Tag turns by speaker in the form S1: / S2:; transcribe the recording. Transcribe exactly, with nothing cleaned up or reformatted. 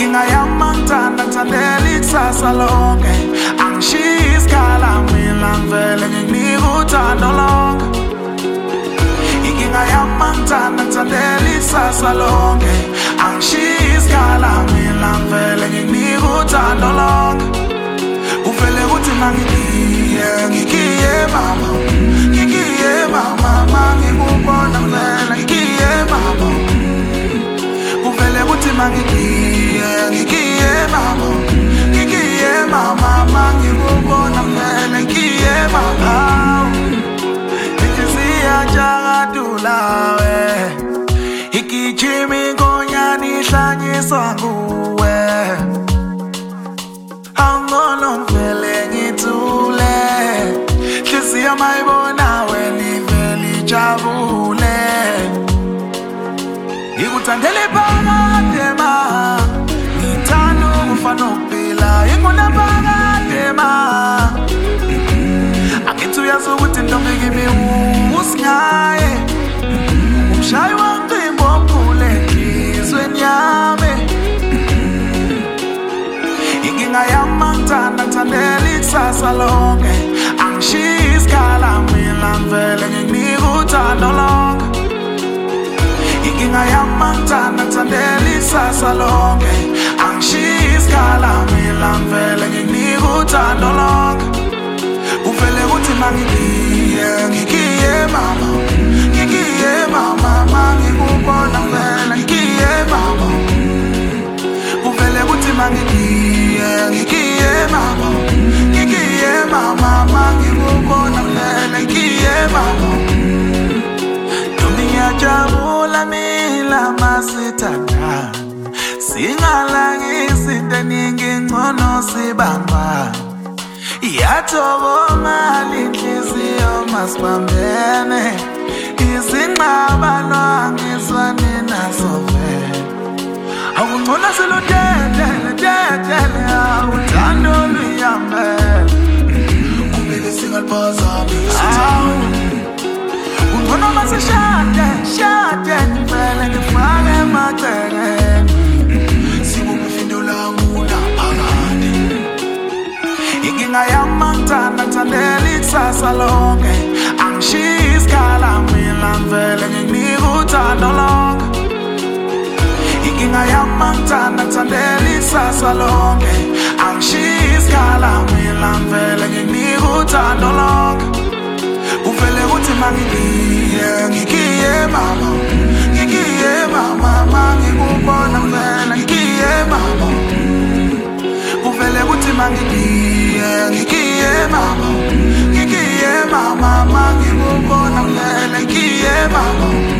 S1: Inkinga yami angithanda ngithandela ikusasa lonke. Angishiyi isikhala mina ngivele ngikunika uthando lonke. Inkinga yami angithanda ngithandela ikusasa lonke. Angishiyi isikhala mina ngivele ngikunika uthando lonke. Uvele uthi mangikiye ngikiye mama, ngikiye mama, mangikubona vele ngikiye mama. Uvele uthi mangikiye ngikiye mama, ngikiye mama, mangikubona vele ngikiye mama. Inhliziyo njagadula we, igijima inkonyane ihlanyiswa nguwe. Angcono ngivele ngithule, inhliziyo mayibona wena ivele ijabule. Ngikuthandela iphakade ma, ngithanda ukufa nokuphila ingona phakade ma. Angithi uyazi ukuthi ntombi kimi usingaye, umshayi wangcimbi omkhulu enhlizweni yami. Inkinga yami angithanda ngithandela ikusasa lonke. Angishiyi isikhala mina ngivele ngikunika uthando lonke. Inkinga yami angithanda ngithandela ikusasa lonke. Angishiyi isikhala mina ngivele ngikunika uthando lonke. Uvele uthi mangikiye ngikiye mama, ngikiye mama, mangikubona vele ngikiye mama. Uvele uthi mangikiye ngikiye mama, ngikiye mama, mangikubona vele ngikiye mama. Ntombi ngiyajabula mina masithandana, singalangisi into eningi ngcono sibambana. Iyathokomala inhliziyo masibambene, izingxabano angizwani nazo vele. Akungcono siludedele dedele, uthando luyambele, kumele singaluphazamisi. Kungcono masishade shade ngivele ngifake emaceleni, sibumbe ifindo lami naphakade. Inkinga yami angithanda ngithandela ikusasa lonke. Angishiyi isikhala mina ngivele ngikunika uthando lonke. Inkinga yami angithanda ngithandela ikusasa lonke. Angishiyi isikhala mina ngivele ngikunika uthando lonke. Uvele uthi mangikiye ngikiye mama, ngikiye mama, mangikubona vele ngikiye mama. Uvele uthi mangikiye ngikiye mama, ngikiye mama, mangikubona vele ngikiye mama.